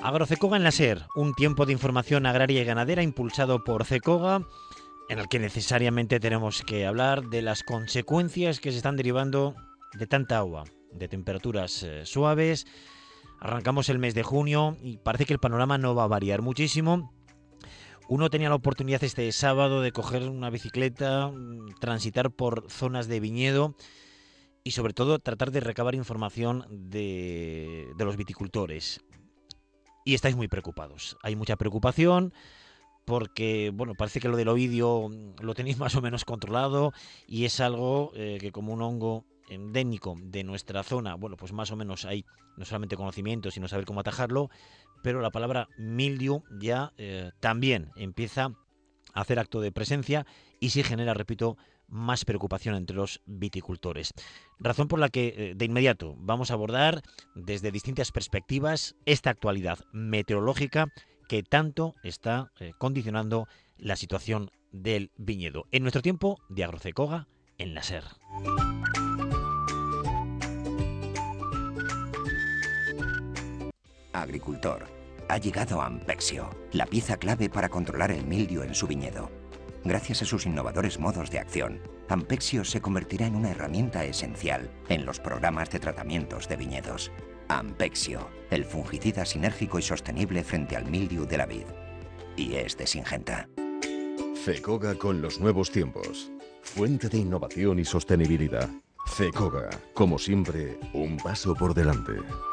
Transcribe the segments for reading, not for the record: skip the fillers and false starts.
Agrocecoga en la SER, un tiempo de información agraria y ganadera impulsado por Cecoga, en el que necesariamente tenemos que hablar de las consecuencias que se están derivando de tanta agua, de temperaturas suaves. Arrancamos el mes de junio y parece que el panorama no va a variar muchísimo. Uno tenía la oportunidad este sábado de coger una bicicleta, transitar por zonas de viñedo y sobre todo tratar de recabar información de los viticultores. Y estáis muy preocupados. Hay mucha preocupación porque, bueno, parece que lo del oidio lo tenéis más o menos controlado y es algo que como un hongo endémico de nuestra zona, bueno, pues más o menos hay no solamente conocimiento, sino saber cómo atajarlo, pero la palabra mildiu ya también empieza a hacer acto de presencia y sí genera, repito, más preocupación entre los viticultores. Razón por la que de inmediato vamos a abordar desde distintas perspectivas esta actualidad meteorológica que tanto está condicionando la situación del viñedo. En nuestro tiempo de Agrocecoga en la SER. Agricultor, ha llegado Ampexio, la pieza clave para controlar el mildio en su viñedo. Gracias a sus innovadores modos de acción, Ampexio se convertirá en una herramienta esencial en los programas de tratamientos de viñedos. Ampexio, el fungicida sinérgico y sostenible frente al mildiu de la vid. Y es de Syngenta. Cecoga con los nuevos tiempos. Fuente de innovación y sostenibilidad. Cecoga, como siempre, un paso por delante.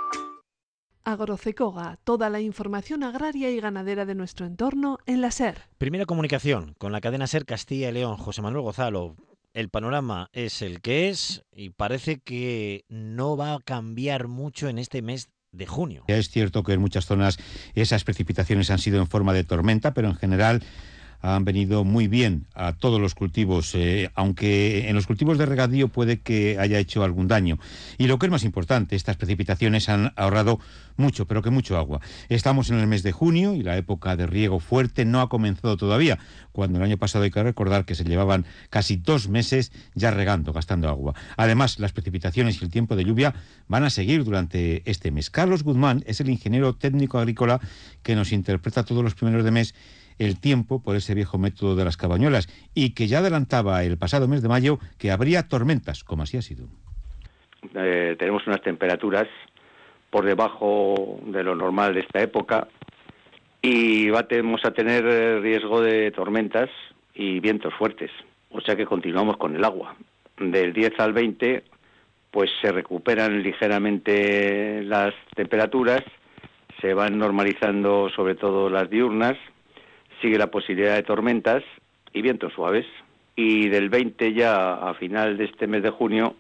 Agrocecoga, toda la información agraria y ganadera de nuestro entorno en la SER. Primera comunicación con la cadena SER Castilla y León. José Manuel Gozalo. El panorama es el que es y parece que no va a cambiar mucho en este mes de junio. Es cierto que en muchas zonas esas precipitaciones han sido en forma de tormenta, pero en general han venido muy bien a todos los cultivos, aunque en los cultivos de regadío puede que haya hecho algún daño. Y lo que es más importante, estas precipitaciones han ahorrado mucho, pero que mucho agua. Estamos en el mes de junio y la época de riego fuerte no ha comenzado todavía, cuando el año pasado hay que recordar que se llevaban casi 2 meses ya regando, gastando agua. Además, las precipitaciones y el tiempo de lluvia van a seguir durante este mes. Carlos Guzmán es el ingeniero técnico agrícola que nos interpreta todos los primeros de mes el tiempo por ese viejo método de las cabañuelas y que ya adelantaba el pasado mes de mayo que habría tormentas, como así ha sido. Tenemos unas temperaturas por debajo de lo normal de esta época y vamos a tener riesgo de tormentas y vientos fuertes, o sea que continuamos con el agua. Del 10 al 20 pues se recuperan ligeramente las temperaturas, se van normalizando sobre todo las diurnas, sigue la posibilidad de tormentas y vientos suaves. Y del 20 ya a final de este mes de junio,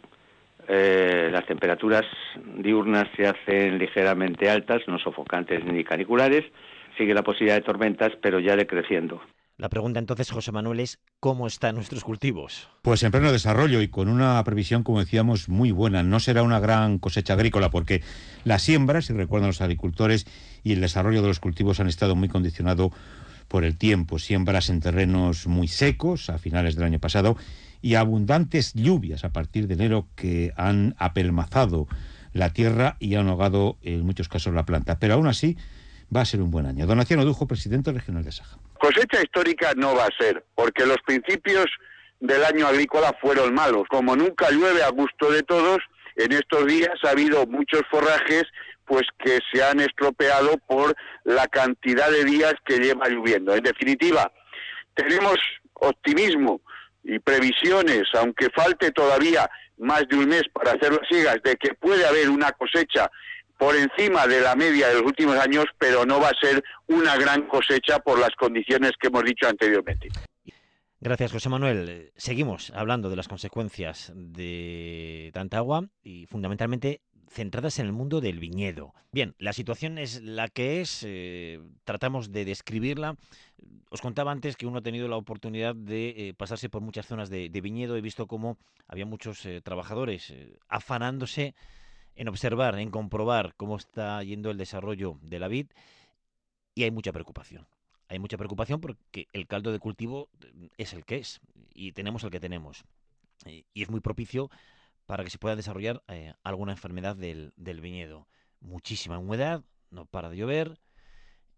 las temperaturas diurnas se hacen ligeramente altas, no sofocantes ni caniculares. Sigue la posibilidad de tormentas, pero ya decreciendo. La pregunta entonces, José Manuel, es ¿cómo están nuestros cultivos? Pues en pleno desarrollo y con una previsión, como decíamos, muy buena. No será una gran cosecha agrícola porque las siembras, si recuerdan los agricultores, y el desarrollo de los cultivos han estado muy condicionados por el tiempo. Siembras en terrenos muy secos a finales del año pasado y abundantes lluvias a partir de enero que han apelmazado la tierra y han ahogado en muchos casos la planta. Pero aún así va a ser un buen año. Donación Odujo, presidente regional de Saja. Cosecha histórica no va a ser, porque los principios del año agrícola fueron malos. Como nunca llueve a gusto de todos, en estos días ha habido muchos forrajes pues que se han estropeado por la cantidad de días que lleva lloviendo. En definitiva, tenemos optimismo y previsiones, aunque falte todavía más de un mes para hacer las sigas, de que puede haber una cosecha por encima de la media de los últimos años, pero no va a ser una gran cosecha por las condiciones que hemos dicho anteriormente. Gracias, José Manuel. Seguimos hablando de las consecuencias de tanta agua y fundamentalmente centradas en el mundo del viñedo. Bien, la situación es la que es, tratamos de describirla. Os contaba antes que uno ha tenido la oportunidad de pasarse por muchas zonas de viñedo. He visto cómo había muchos trabajadores afanándose en observar, en comprobar cómo está yendo el desarrollo de la vid y hay mucha preocupación. Hay mucha preocupación porque el caldo de cultivo es el que es y tenemos el que tenemos. Y es muy propicio para que se pueda desarrollar alguna enfermedad del viñedo. Muchísima humedad, no para de llover,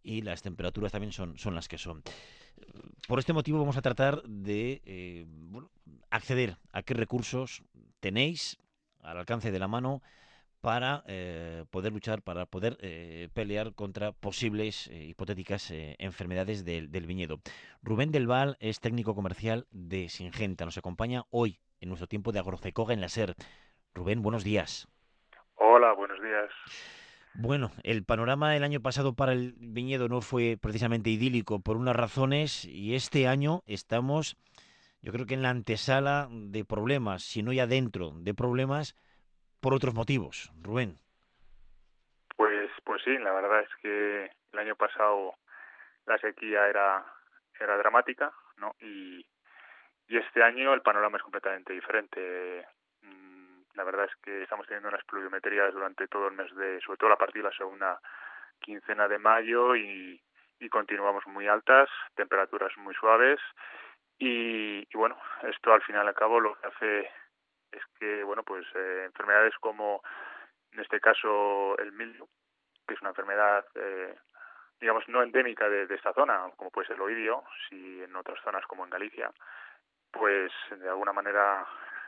y las temperaturas también son las que son. Por este motivo vamos a tratar de acceder a qué recursos tenéis al alcance de la mano para poder luchar, para poder pelear contra posibles hipotéticas enfermedades del viñedo. Rubén del Val es técnico comercial de Singenta. Nos acompaña hoy en nuestro tiempo de Agrocecoga en la SER. Rubén, buenos días. Hola, buenos días. Bueno, el panorama el año pasado para el viñedo no fue precisamente idílico por unas razones y este año estamos, yo creo que en la antesala de problemas, si no ya dentro de problemas, por otros motivos. Rubén. Pues sí, la verdad es que el año pasado la sequía era dramática, ¿no? Y este año el panorama es completamente diferente. La verdad es que estamos teniendo unas pluviometrías durante todo el mes sobre todo a partir de la segunda quincena de mayo y continuamos muy altas, temperaturas muy suaves y bueno, esto al final y al cabo lo que hace es que, bueno, pues enfermedades como en este caso el mildio, que es una enfermedad digamos no endémica de esta zona, como puede ser el oidio, si en otras zonas como en Galicia, pues de alguna manera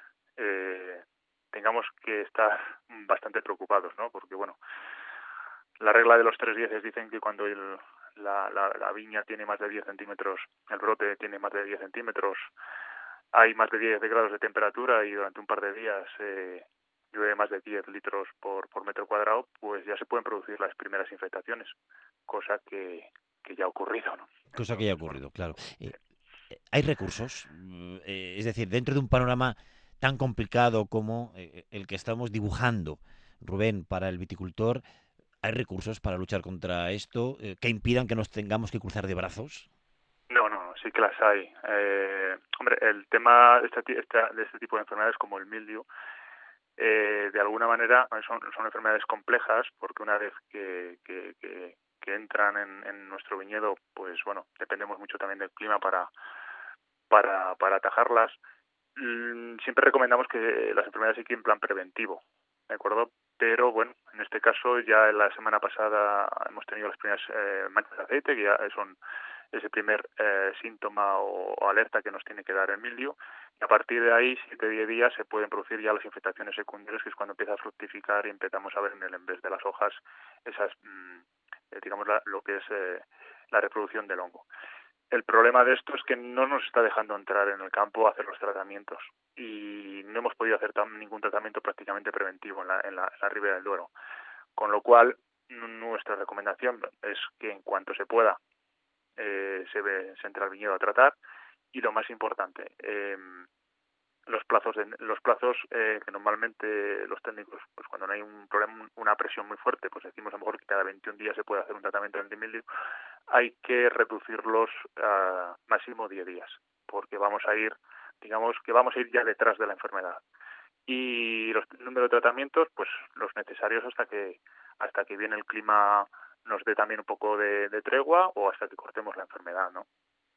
tengamos que estar bastante preocupados, ¿no? Porque, bueno, la regla de los 3 10 dicen que cuando la viña tiene más de 10 centímetros, el brote tiene más de 10 centímetros, hay más de 10 grados de temperatura y durante un par de días llueve más de 10 litros por metro cuadrado, pues ya se pueden producir las primeras infectaciones, cosa que ya ha ocurrido, ¿no? Cosa que ya ha ocurrido, claro. ¿Hay recursos? Es decir, dentro de un panorama tan complicado como el que estamos dibujando, Rubén, para el viticultor, ¿hay recursos para luchar contra esto que impidan que nos tengamos que cruzar de brazos? No, sí que las hay. Hombre, el tema de este tipo de enfermedades como el mildio, de alguna manera son enfermedades complejas porque una vez que entran en nuestro viñedo, pues bueno, dependemos mucho también del clima para atajarlas. Siempre recomendamos que las enfermedades hay que ir en plan preventivo, ¿de acuerdo? Pero bueno, en este caso ya la semana pasada hemos tenido las primeras manchas de aceite, que ya son ese primer síntoma o alerta que nos tiene que dar el mildio, y a partir de ahí, 7-10 días, se pueden producir ya las infectaciones secundarias, que es cuando empieza a fructificar y empezamos a ver en el envés de las hojas esas, digamos, lo que es la reproducción del hongo. El problema de esto es que no nos está dejando entrar en el campo a hacer los tratamientos y no hemos podido hacer ningún tratamiento prácticamente preventivo en la Ribera del Duero. Con lo cual, nuestra recomendación es que en cuanto se pueda se entre al viñedo a tratar y lo más importante, los plazos que normalmente los técnicos, pues cuando no hay un problema, una presión muy fuerte, pues decimos a lo mejor que cada 21 días se puede hacer un tratamiento antimildio, hay que reducirlos a máximo 10 días, porque vamos a ir ya detrás de la enfermedad. Y el número de tratamientos, pues los necesarios hasta que viene el clima nos dé también un poco de tregua o hasta que cortemos la enfermedad, ¿no?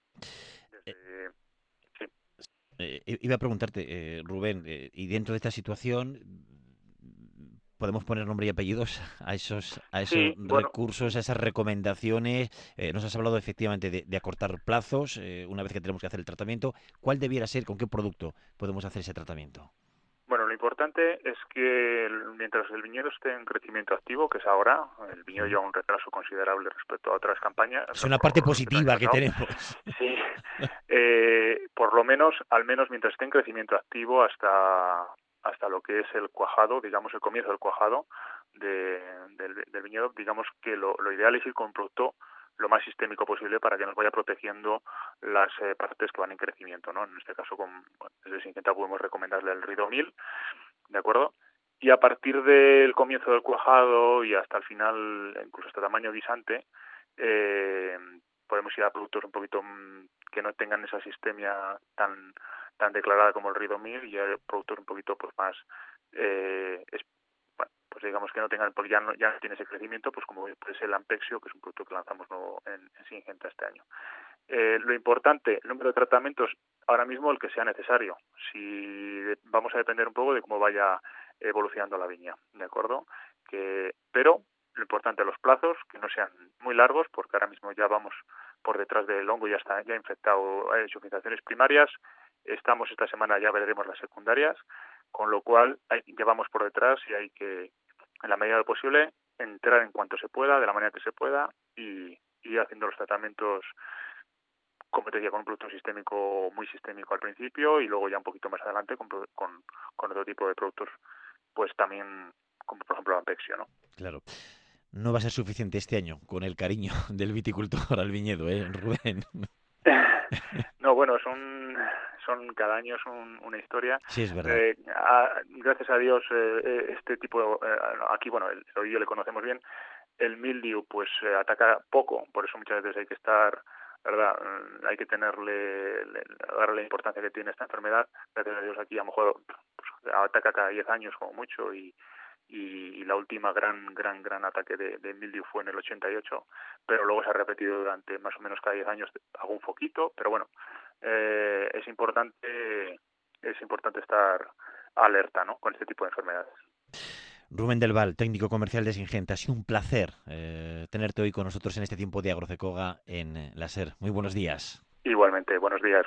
Iba a preguntarte, Rubén, y dentro de esta situación, ¿podemos poner nombre y apellidos a esos Sí, bueno, recursos, a esas recomendaciones? Nos has hablado efectivamente de acortar plazos una vez que tenemos que hacer el tratamiento. ¿Cuál debiera ser, con qué producto podemos hacer ese tratamiento? Bueno, lo importante es que mientras el viñedo esté en crecimiento activo, que es ahora, el viñedo lleva un retraso considerable respecto a otras campañas. Es una parte positiva que tenemos. Sí, por lo menos, al menos mientras esté en crecimiento activo hasta lo que es el cuajado, digamos el comienzo del cuajado del viñedo, digamos que lo ideal es ir con un producto lo más sistémico posible para que nos vaya protegiendo las partes que van en crecimiento, ¿no? En este caso, desde Singenta podemos recomendarle el Ridomil, ¿de acuerdo? Y a partir del comienzo del cuajado y hasta el final, incluso hasta tamaño guisante, podemos ir a productos un poquito que no tengan esa sistemia tan declarada como el Ridomil y a productos un poquito pues más pues digamos que no tengan, porque ya no tiene ese crecimiento, pues como puede ser el Ampexio, que es un producto que lanzamos nuevo en Singenta este año. Lo importante, el número de tratamientos, ahora mismo el que sea necesario. Si vamos a depender un poco de cómo vaya evolucionando la viña, ¿de acuerdo? Pero Lo importante los plazos, que no sean muy largos, porque ahora mismo ya vamos por detrás del hongo, ya infectado, ha hecho infectaciones primarias. Estamos esta semana, ya veremos las secundarias, con lo cual llevamos por detrás y hay que, en la medida de lo posible, entrar en cuanto se pueda, de la manera que se pueda, y ir haciendo los tratamientos, como te decía, con un producto sistémico, muy sistémico al principio, y luego ya un poquito más adelante con otro tipo de productos, pues también, como por ejemplo la Ampexio, ¿no? Claro. No va a ser suficiente este año con el cariño del viticultor al viñedo, Rubén. No, bueno, son cada año es una historia. Sí, es verdad. Gracias a Dios, este tipo, aquí, bueno, el oído le conocemos bien. El mildiu, pues, ataca poco, por eso muchas veces hay que estar, ¿verdad? Hay que darle la importancia que tiene esta enfermedad. Gracias a Dios aquí a lo mejor pues, ataca cada 10 años como mucho, y la última gran ataque de mildiu fue en el 88, pero luego se ha repetido durante más o menos cada 10 años algún foquito, pero bueno, es importante estar alerta, ¿no?, con este tipo de enfermedades. Rubén del Val, técnico comercial de Singenta, ha sido un placer tenerte hoy con nosotros en este tiempo de Agrocecoga en la SER. Muy buenos días. Igualmente, buenos días.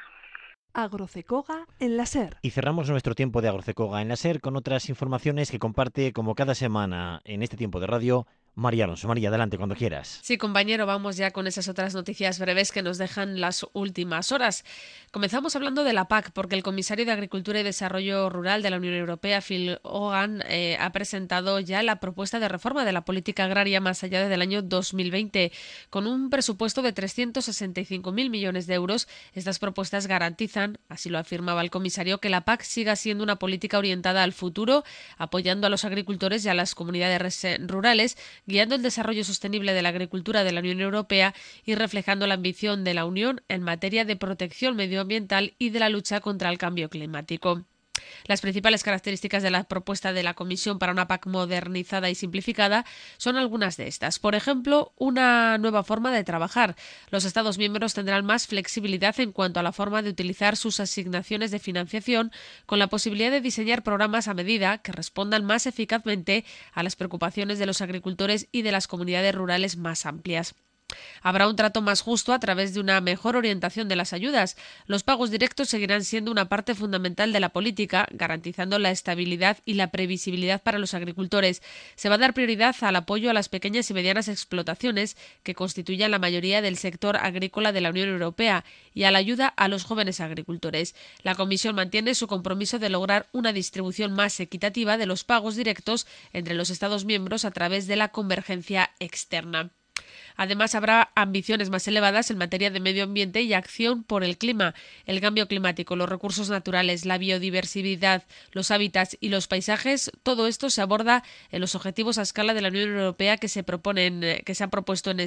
Agrocecoga en la SER. Y cerramos nuestro tiempo de Agrocecoga en la SER con otras informaciones que comparte, como cada semana en este tiempo de radio, María Alonso. María, adelante, cuando quieras. Sí, compañero, vamos ya con esas otras noticias breves que nos dejan las últimas horas. Comenzamos hablando de la PAC, porque el comisario de Agricultura y Desarrollo Rural de la Unión Europea, Phil Hogan, ha presentado ya la propuesta de reforma de la política agraria más allá del año 2020. Con un presupuesto de 365.000 millones de euros, estas propuestas garantizan, así lo afirmaba el comisario, que la PAC siga siendo una política orientada al futuro, apoyando a los agricultores y a las comunidades rurales, guiando el desarrollo sostenible de la agricultura de la Unión Europea y reflejando la ambición de la Unión en materia de protección medioambiental y de la lucha contra el cambio climático. Las principales características de la propuesta de la Comisión para una PAC modernizada y simplificada son algunas de estas. Por ejemplo, una nueva forma de trabajar. Los Estados miembros tendrán más flexibilidad en cuanto a la forma de utilizar sus asignaciones de financiación, con la posibilidad de diseñar programas a medida que respondan más eficazmente a las preocupaciones de los agricultores y de las comunidades rurales más amplias. Habrá un trato más justo a través de una mejor orientación de las ayudas. Los pagos directos seguirán siendo una parte fundamental de la política, garantizando la estabilidad y la previsibilidad para los agricultores. Se va a dar prioridad al apoyo a las pequeñas y medianas explotaciones, que constituyen la mayoría del sector agrícola de la Unión Europea, y a la ayuda a los jóvenes agricultores. La Comisión mantiene su compromiso de lograr una distribución más equitativa de los pagos directos entre los Estados miembros a través de la convergencia externa. Además, habrá ambiciones más elevadas en materia de medio ambiente y acción por el clima, el cambio climático, los recursos naturales, la biodiversidad, los hábitats y los paisajes. Todo esto se aborda en los objetivos a escala de la Unión Europea que se han propuesto en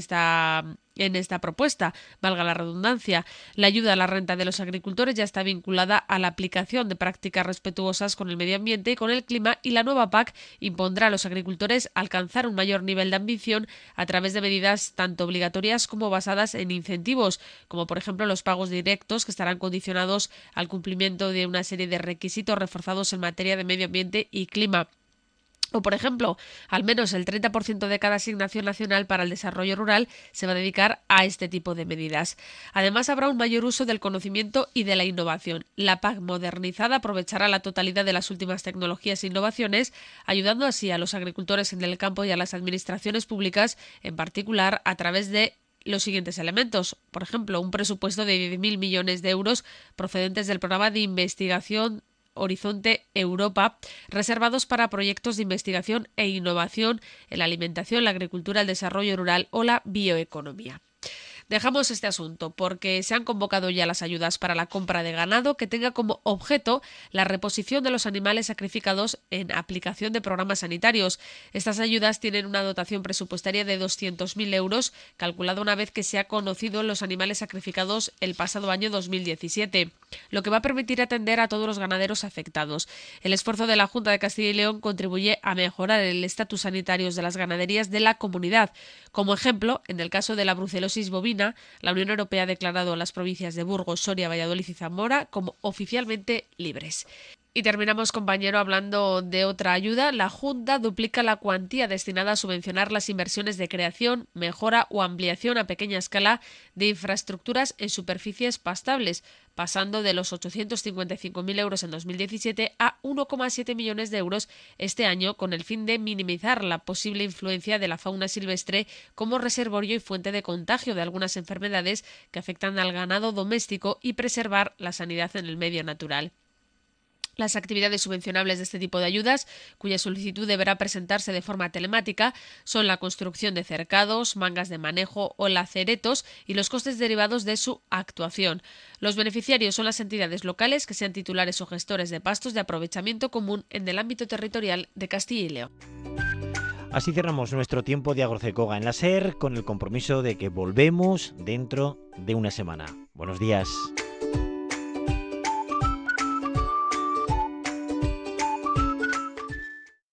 esta propuesta, valga la redundancia. La ayuda a la renta de los agricultores ya está vinculada a la aplicación de prácticas respetuosas con el medio ambiente y con el clima, y la nueva PAC impondrá a los agricultores alcanzar un mayor nivel de ambición a través de medidas tanto obligatorias como basadas en incentivos, como por ejemplo los pagos directos, que estarán condicionados al cumplimiento de una serie de requisitos reforzados en materia de medio ambiente y clima. O, por ejemplo, al menos el 30% de cada asignación nacional para el desarrollo rural se va a dedicar a este tipo de medidas. Además, habrá un mayor uso del conocimiento y de la innovación. La PAC modernizada aprovechará la totalidad de las últimas tecnologías e innovaciones, ayudando así a los agricultores en el campo y a las administraciones públicas, en particular a través de los siguientes elementos. Por ejemplo, un presupuesto de 10.000 millones de euros procedentes del programa de investigación Horizonte Europa, reservados para proyectos de investigación e innovación en la alimentación, la agricultura, el desarrollo rural o la bioeconomía. Dejamos este asunto porque se han convocado ya las ayudas para la compra de ganado que tenga como objeto la reposición de los animales sacrificados en aplicación de programas sanitarios. Estas ayudas tienen una dotación presupuestaria de 200.000 euros, calculada una vez que se ha conocido los animales sacrificados el pasado año 2017, lo que va a permitir atender a todos los ganaderos afectados. El esfuerzo de la Junta de Castilla y León contribuye a mejorar el estatus sanitario de las ganaderías de la comunidad. Como ejemplo, en el caso de la brucelosis bovina, la Unión Europea ha declarado a las provincias de Burgos, Soria, Valladolid y Zamora como oficialmente libres. Y terminamos, compañero, hablando de otra ayuda. La Junta duplica la cuantía destinada a subvencionar las inversiones de creación, mejora o ampliación a pequeña escala de infraestructuras en superficies pastables, pasando de los 855.000 euros en 2017 a 1,7 millones de euros este año, con el fin de minimizar la posible influencia de la fauna silvestre como reservorio y fuente de contagio de algunas enfermedades que afectan al ganado doméstico y preservar la sanidad en el medio natural. Las actividades subvencionables de este tipo de ayudas, cuya solicitud deberá presentarse de forma telemática, son la construcción de cercados, mangas de manejo o laceretos y los costes derivados de su actuación. Los beneficiarios son las entidades locales que sean titulares o gestores de pastos de aprovechamiento común en el ámbito territorial de Castilla y León. Así cerramos nuestro tiempo de Agrocecoga en la SER con el compromiso de que volvemos dentro de una semana. Buenos días.